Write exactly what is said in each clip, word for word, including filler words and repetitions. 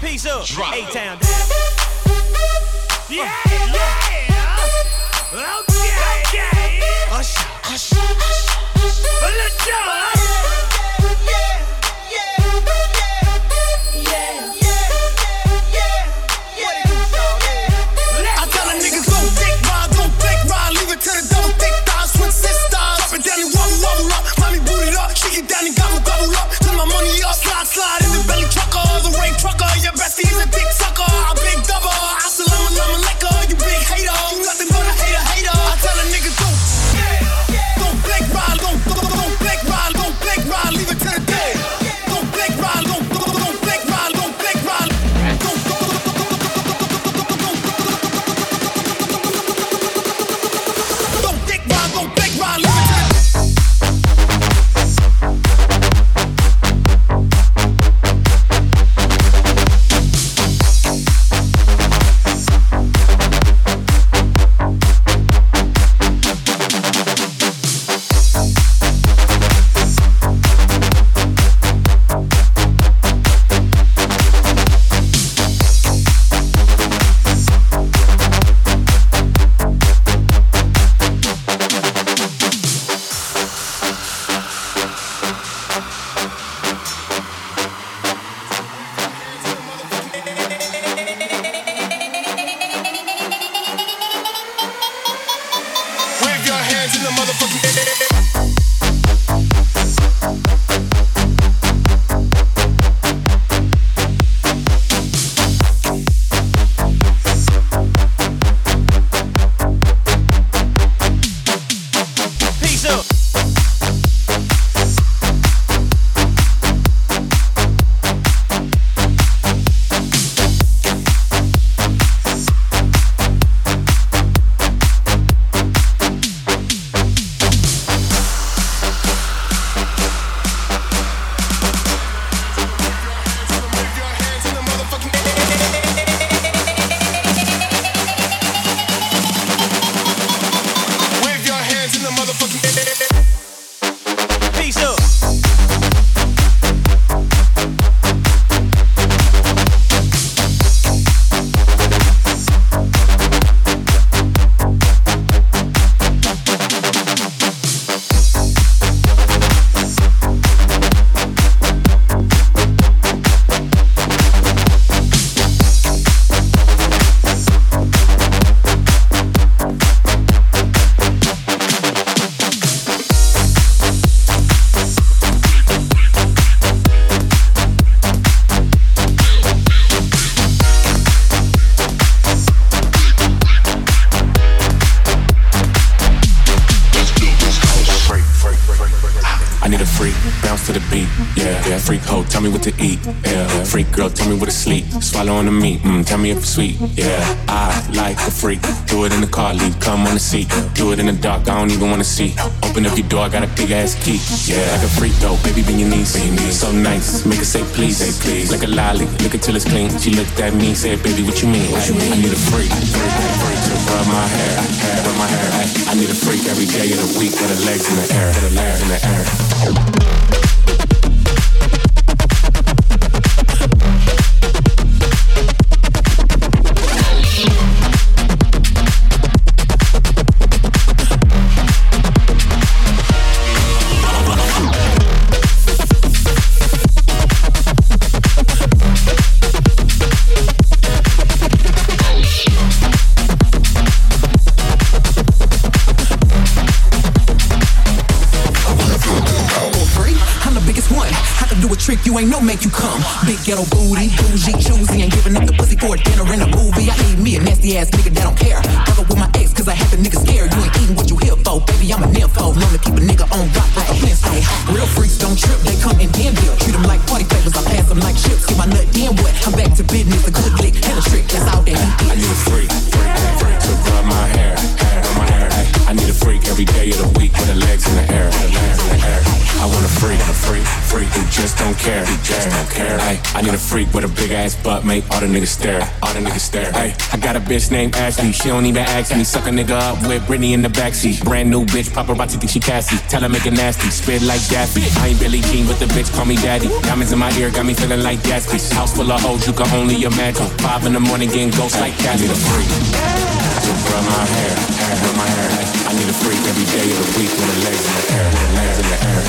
Peace up. Drop. A-Town. Yeah, yeah. Okay, okay. Hush, hush, hush. Let's go. Slide in the belly trucker, the rain trucker. Your bestie is a dick sucker. I big double. I salam alama liquor. You big hater. You nothing but a hater, hater. I tell a nigga don't, don't blink ride, don't, don't, don't blink ride, don't blink ride. Leave it to the day. Don't blink ride, don't, don't, don't blink ride, don't blink ride. Don't, don't dick ride, don't blink ride. Leave it to the day. Tell me what to eat, yeah. Freak girl, tell me what to sleep. Swallow on the meat, mm, tell me if it's sweet, yeah. I like a freak. Do it in the car, leave, come on the seat. Do it in the dark, I don't even wanna see. Open up your door, I got a big ass key, yeah. Like a freak though, baby, bend your knees. So nice, make her say please, say please. Like a lolly, lick it till it's clean. She looked at me, said, baby, what you mean? What you mean? I need a freak, freak, freak to rub my hair, hair, rub my hair. I need a freak every day of the week with her legs in the air, with her legs in the air. You ain't no make you come. Big ghetto booty, bougie, choosy, ain't giving up the pussy for a dinner and a movie. I need me a nasty ass nigga that don't care. Broke up with my ex cause I had the nigga scared. You ain't eating what you here for, baby, I'm a nympho. Known to keep a nigga on rock like a Flintstone. Real freaks don't trip, they come in damn deal. Treat them like party favors, I pass them like chips. Get my nut damn wet, I'm back to business. A good lick and a trick, that's all that he is. I need a freak, freak, freak to rub my hair, hair, rub my hair. I need a freak every day of the week with her legs in the air, her legs in the air. I want a freak, a freak. freak, freak who just don't care, who just don't care. Ay, I need a freak with a big ass butt, make all the niggas stare, all the niggas stare. Ay, I got a bitch named Ashley, she don't even ask me. Suck a nigga up with Britney in the backseat. Brand new bitch, paparazzi think she Cassie. Tell her make it nasty, spit like Daffy. I ain't Billie Jean, but the bitch call me daddy. Diamonds in my ear got me feeling like Gatsby. House full of hoes, you can only imagine. Five in the morning getting ghosts like Cassie. I need a freak to bruh my hair, hair, bruh my hair. Ay, I need a freak every day of the week with her legs in the air, with her legs in the air.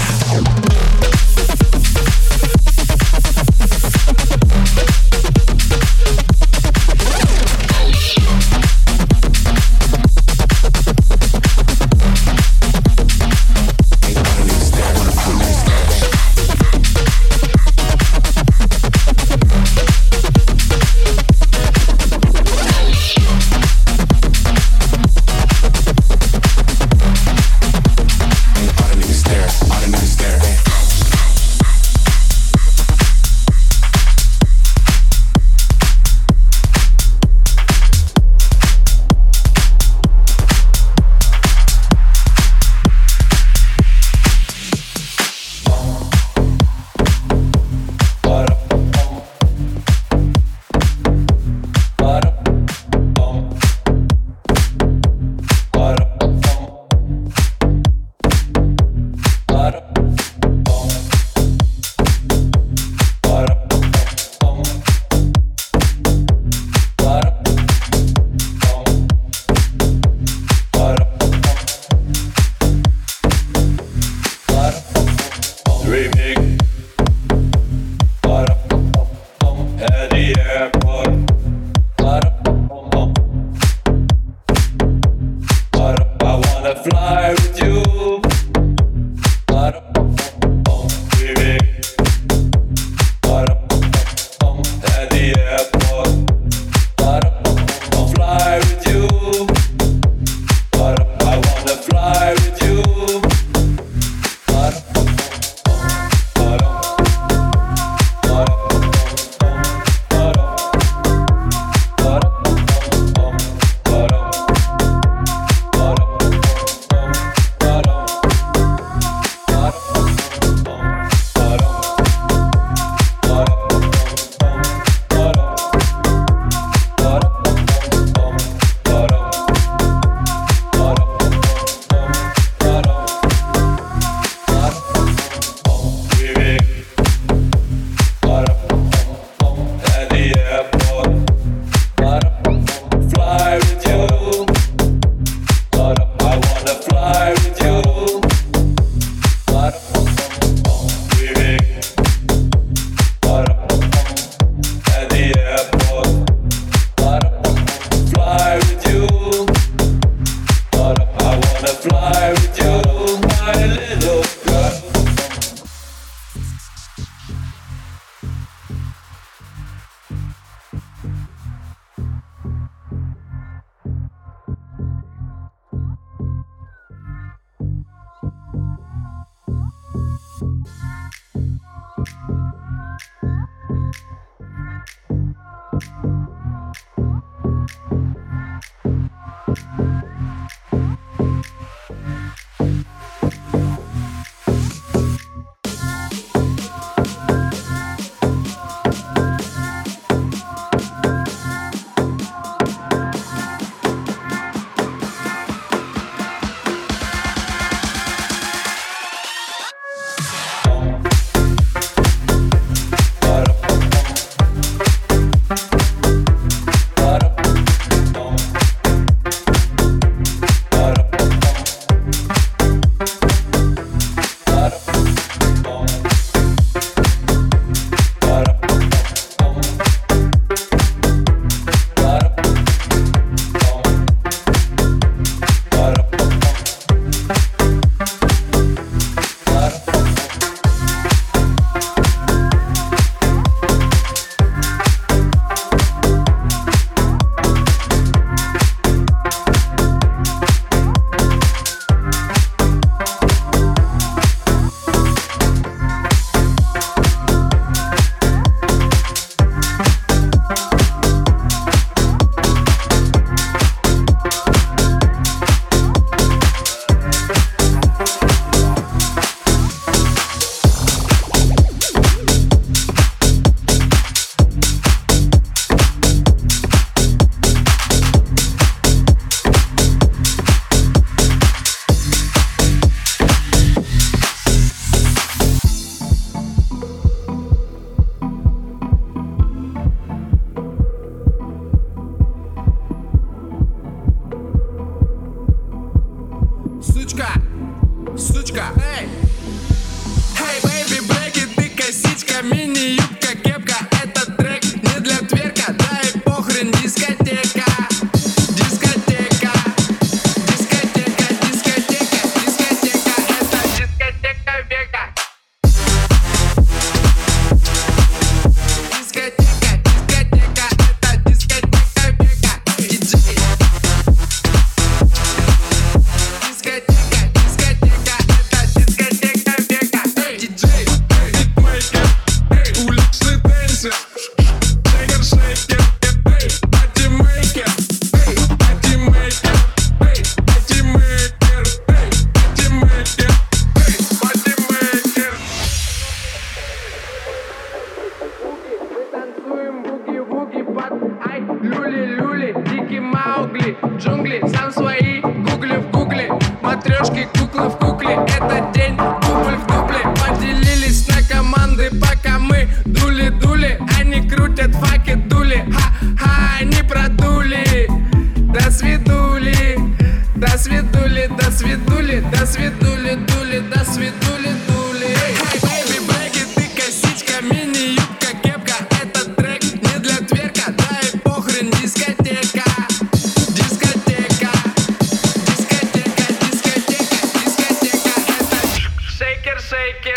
Люли-люли, дикий Маугли, джунгли, сам свои гугли в гугле. Матрешки, куклы в кукле, этот день дубль в дубле. Поделились на команды, пока мы дули-дули. Они крутят факи, дули, ха-ха, они продули. До свидули, до свидули, до свидули, до свидули, дули, до свидули, дули. Хай, бэйби, брэги, ты косичка, мини-юбка, кепка. Этот трек не для тверка, дай похрен, дискотека. Дискотека, дискотека, дискотека, дискотека. Это шейкер, шейкер.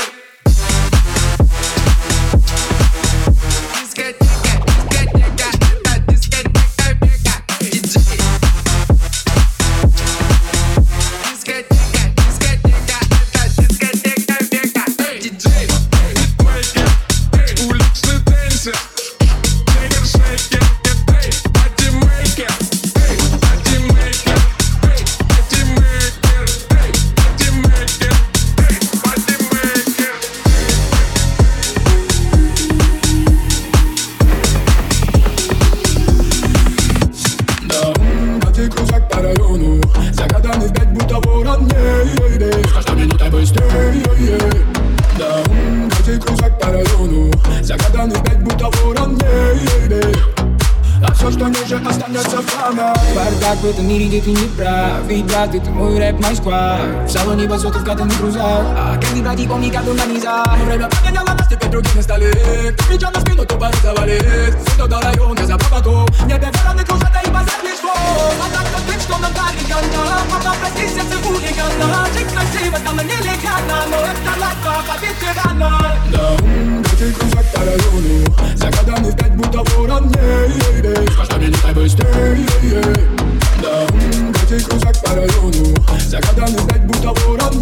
В этом мире, где ты не прав. Ведь, брат, это мой рэп, мой сквад. В салоне басотов, в катанных грузах. А каждый братик, помни, как он на низах. Время поменяло нас, теперь других на столе. Кто кричал на спину, то порой завалит. Все до района, за поводок. Небе вороны кружат, да и базар лишь фон. А так кто ты, что нам дарит ганда. Мама, прости, сердце хулигана. Жить красиво стало нелегально, но это лайфа, побед ветерана. Да, братья кружат по району. Загаданы в пять, будто ворон. С каждой минутой быстрее. Да, братья кружат по району. Загаданы в пять, будто ворон.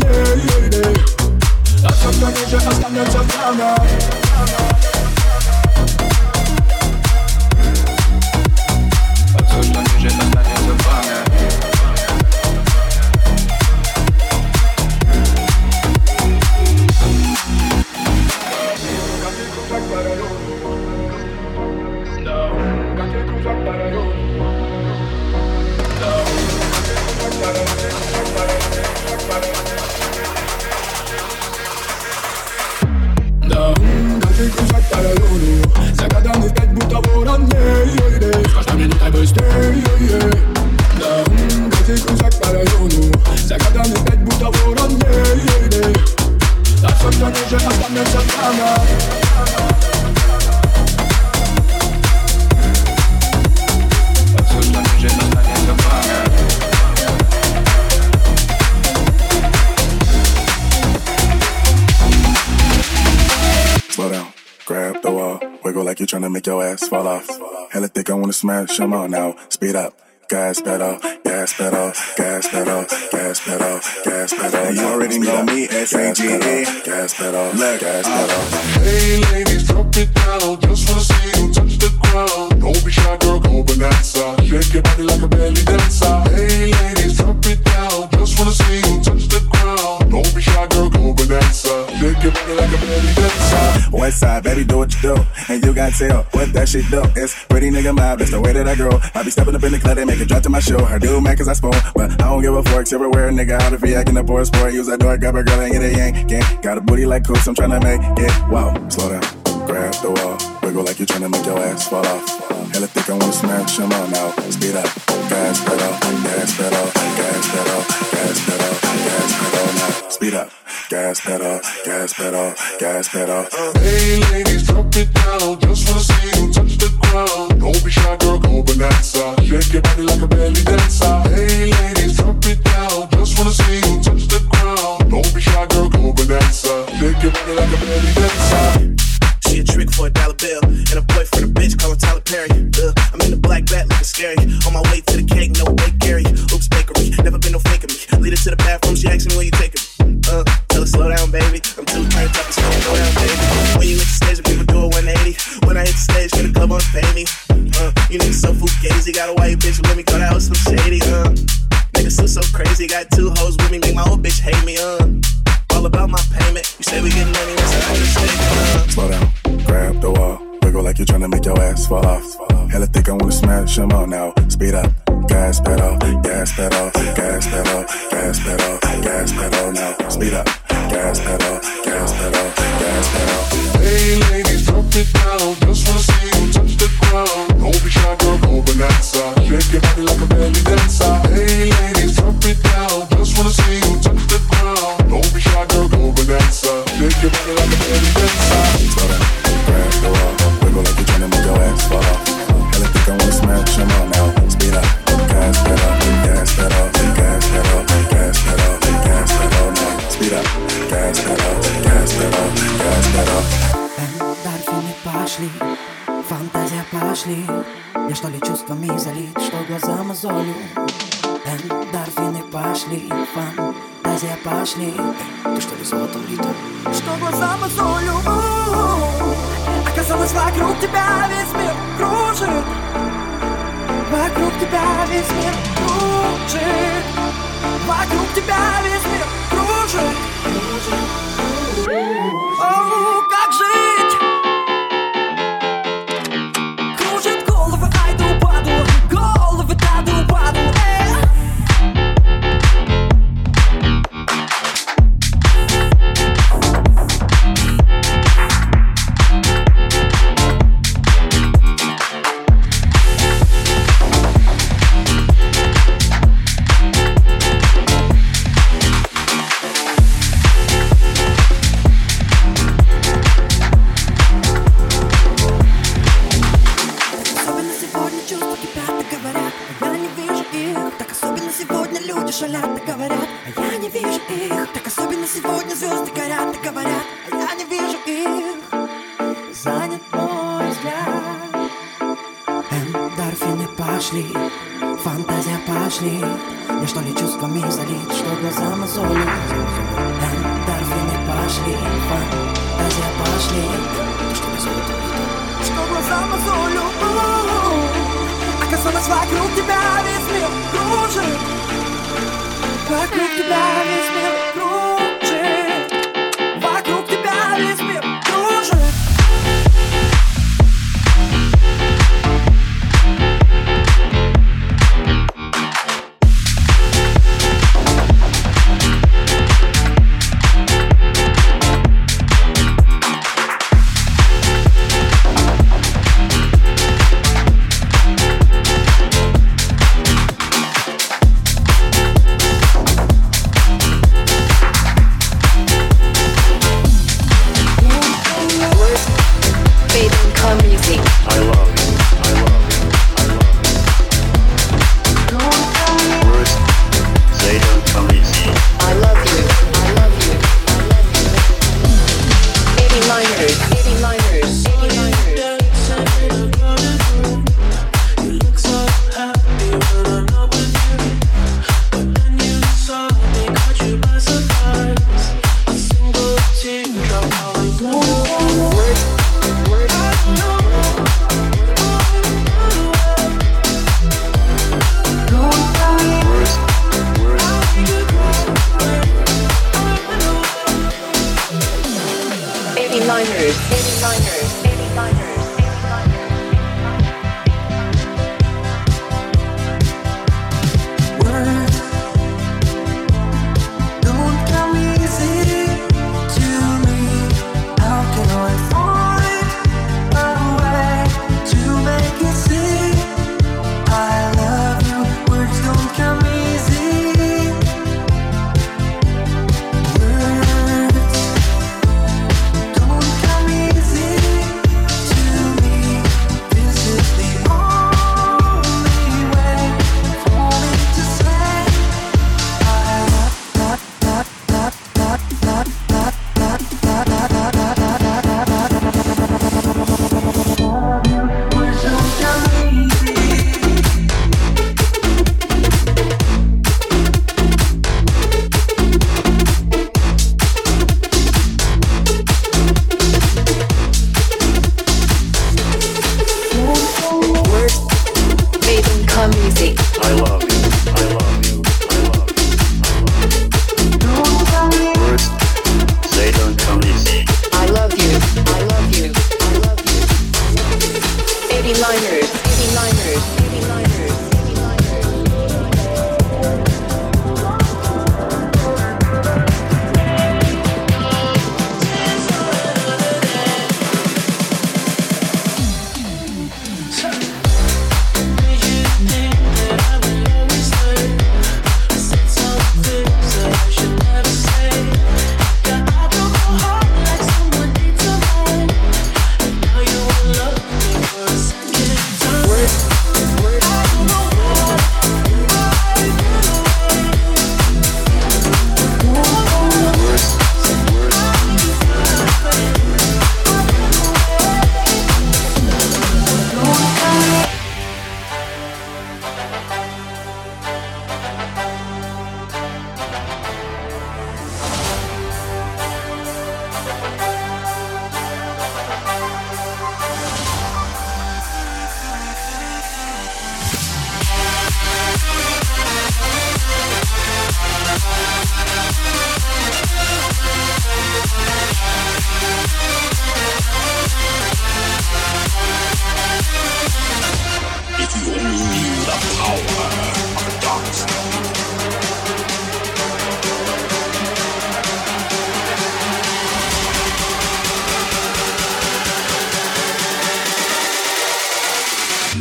А все, кто ниже, останется в рано. А все, что ниже, останется в рано. Загаданы в пять, будто ворон. С каждой минутой быстрее. Да, братья кружат по району. Загаданы в пять, будто ворон. А все, кто ниже, останется в рано. А все, что ниже, останется в рано. Slow down, grab the wall, wiggle like you're trying to make your ass fall off. Hella thick, I wanna smash, come on now, speed up. Gas pedal, gas pedal, gas pedal, gas pedal, gas pedal. You already know me, S A G E. Gas pedal, gas pedal. Hey ladies, drop it down. Just wanna see you touch the ground. Don't be shy, girl, go bonanza. Shake your body like a belly dancer. Hey ladies, drop it down. Just wanna see you touch the ground. Don't be shy, girl, go bonanza. Shake your body like a belly dancer. West side, baby, do what you do, and you got tell what that shit do. It's pretty nigga mob, that's the way that I grow. I be stepping up in the club, they make it drop to my show. I do man cause I spoon, but I don't give a fork. Everywhere, nigga, how to be acting up for a sport. Use that door, grab a girl and get a yank. Gang. Got a booty like Coops, I'm tryna make it. Wow, slow down, grab the wall, wiggle like you're tryna make your ass fall off. Hella thick, I wanna smash, come on now, speed up. Gas pedal, gas pedal, gas pedal, gas pedal, gas pedal now, speed up. Gas pedal, gas pedal, gas pedal. Hey ladies, drop it down. Just wanna see you touch the ground. Don't be shy, girl, go bonanza. Shake your body like a belly dancer. Hey ladies, drop it down. Just wanna see you touch the ground. Don't be shy, girl, go bonanza. Shake your body like a belly dancer. She a trick for a dollar bill, and a boyfriend a bitch, call him Tyler Perry. Uh, I'm in the black bat looking scary. On my way to the cake, no bake Gary. Oops, bakery, never been no faking me. Lead her to the bathroom, she asking me where you taking me. Uh, tell her slow down, baby. I'm too turned up, so slow down, baby. When you hit the stage, people do a one eighty. When I hit the stage, get a club on pay me. Uh, you niggas so fugazi, got a white bitch with me, thought I was so shady. Uh, niggas so so crazy, got two hoes with me, make my old bitch hate me. Uh, all about my payment. You say we getting money, what's up? Uh, slow down, grab the wall. wiggle like you're trying to make your ass fall off. Hella thick, I wanna smash them all now. Speed up, gas pedal, gas pedal, gas pedal, gas pedal, gas pedal now. Speed up, gas pedal, gas pedal, gas pedal. Hey ladies, drop it down. Just wanna see you touch the ground. Don't be shy, girl, go bonanza. Shake your body like a belly dancer. Hey ladies, drop it down. Just wanna see you touch the ground. Don't be shy, girl, go bonanza. Shake your body like a belly dancer. Slow down, grab the wall, wiggle like you're trying to make your ass fall off. Hella think I wanna smash them all now. Speed up, gas pedal, gas pedal, gas pedal, gas pedal, gas pedal now. Speed up, gas pedal, gas pedal, gas pedal. Эндорфины пошли, фантазия пошли. Я что ли чувствами залит, что глаза мозолю. Эндорфины пошли, фантазия пошли. Ты что ли золотом лита, что глаза мозолю. Оказалось, вокруг тебя весь мир кружит. Вокруг тебя весь мир кружит. Вокруг тебя весь мир кружит. О, как жить? Кружит головы, айду паду. Головы таду паду. Шалят и говорят, а я не вижу их. Так особенно сегодня звезды горят и говорят, а я не вижу их. Занят мой взгляд. Эндорфины пошли, фантазия пошли. Я что ли чувствами залит, что глаза мозолю. Эндорфины пошли, фантазия пошли. Ты что ли золото лито, что глаза мозолю. Оказалось, вокруг тебя весь мир кружит. Вокруг тебя весь мир кружит. Вокруг тебя весь мир кружит.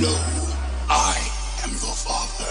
know I am your father.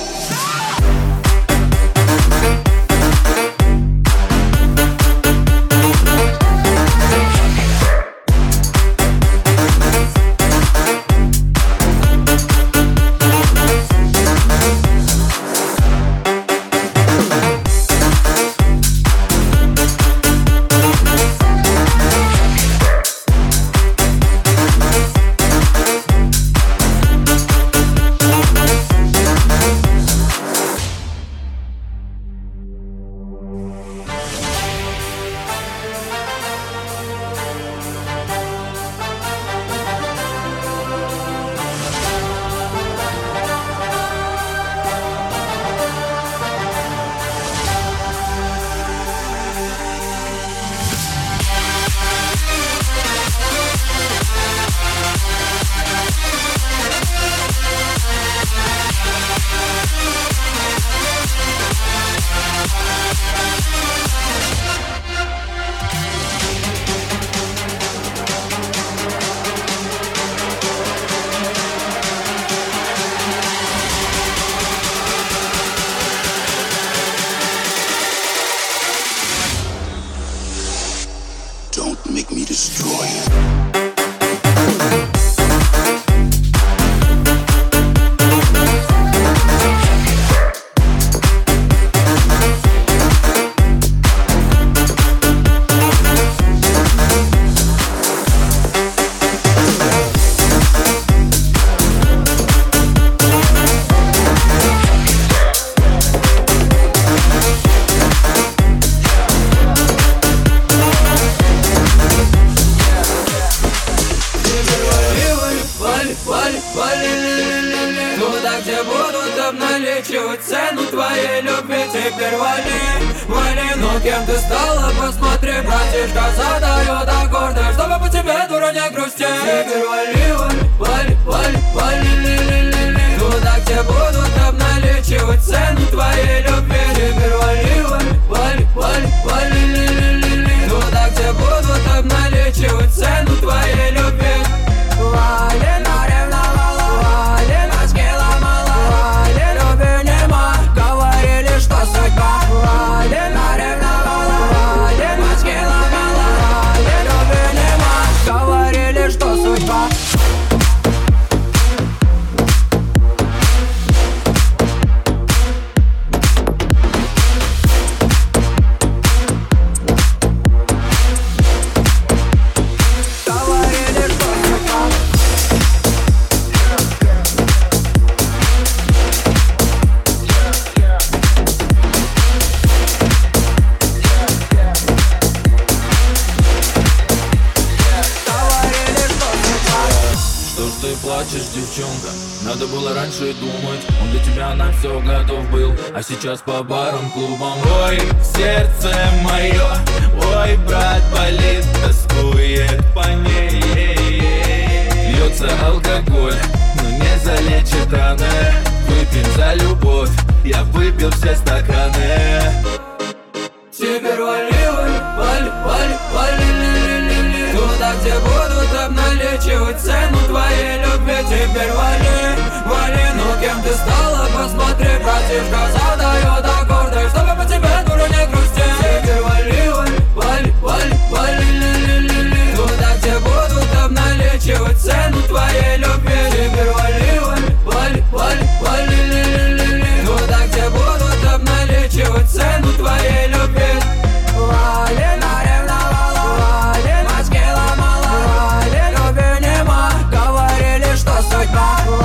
Надо было раньше думать, он для тебя на все готов был, а сейчас по барам, клубам. Ой, сердце мое, ой, брат, болит, тоскует по ней. Льется алкоголь, но не залечит раны. Выпьем за любовь, я выпил все стаканы. Теперь вали, вали, вали, вали, вали, туда, где будут обналичивать цену твоей любви. Теперь вали, вали, ну кем ты стала, посмотри, братишка задает аккорды, чтобы по тебе, дура, не грусти. Теперь вали, вали, вали, вали, туда, где будут обналичивать цену твоей любви. Теперь вали, вали, вали, вали, туда, где будут обналичивать цену твоей любви. Валина ревновала, Валина мозги ломала, Валина любви нема, говорили, что судьба.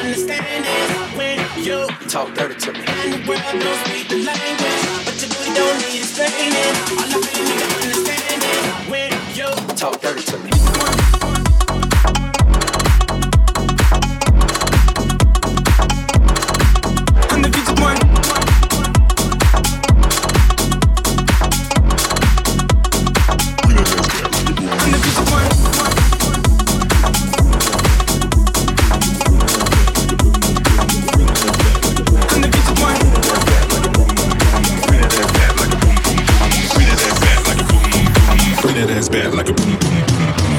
understand is when you talk dirty to me. And the world don't speak the language, but your booty don't need explaining. All I really need to understand is when you talk dirty to me. I'm the future boy. I'm the future boy. That's bad like a boom boom boom boom.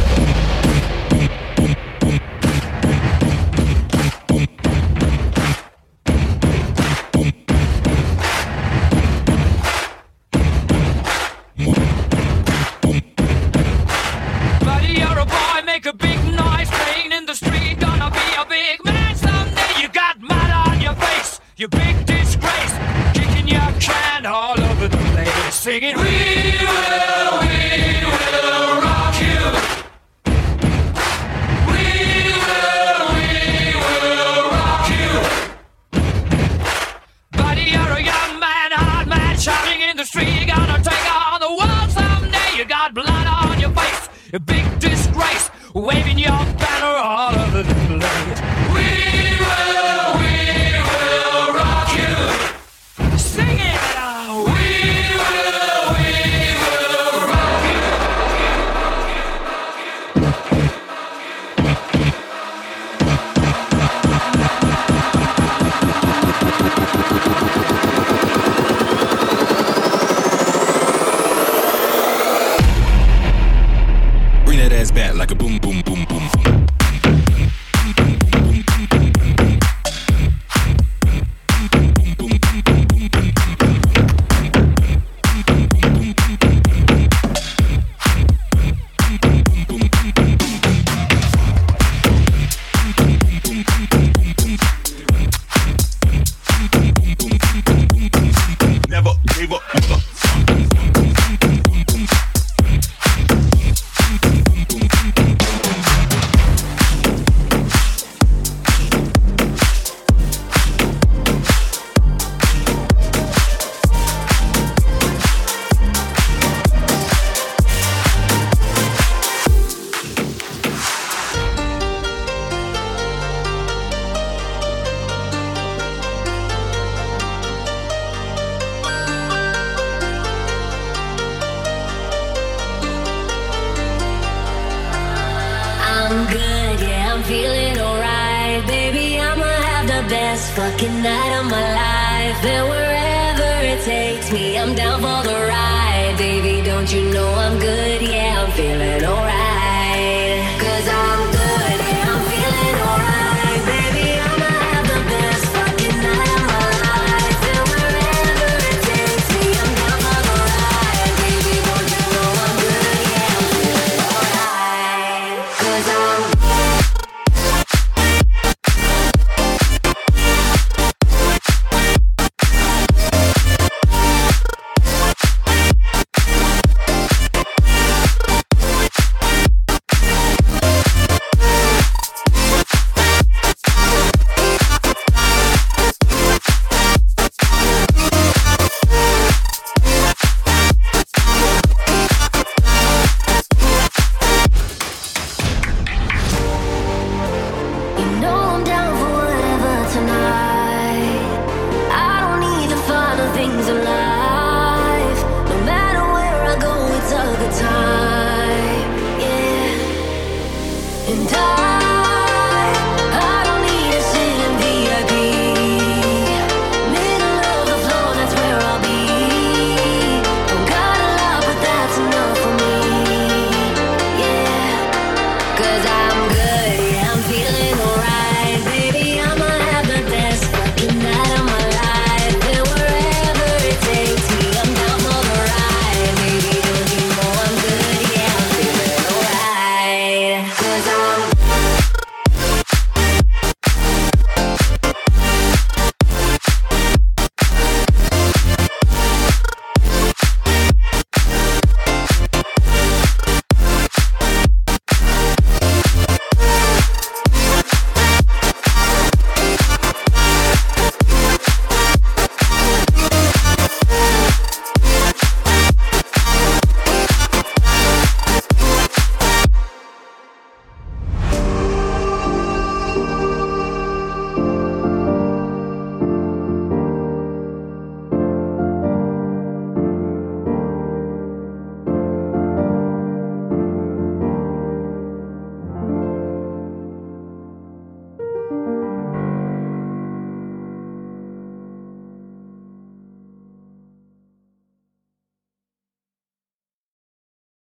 Buddy, you're a boy, make a big noise, playing in the street, gonna be a big man someday. You got mud on your face, you big disgrace, kicking your can all over the place, singing, we will, we will rock you. We will, we will rock you. Buddy, you're a young man, hard man, shouting in the street, you're gonna take on the world someday. You got blood on your face, a big disgrace, waving your banner all over the place. We will, we will rock you. Sing it out. We will, we will rock you. Bring that ass back like a boom boom boom boom. Never gave up. Never. I'm good, yeah, I'm feeling alright. Baby, I'ma have the best fucking night of my life. And wherever it takes me, I'm down for the ride. Baby, don't you know I'm good, yeah, I'm feeling alright. Cause I'm good.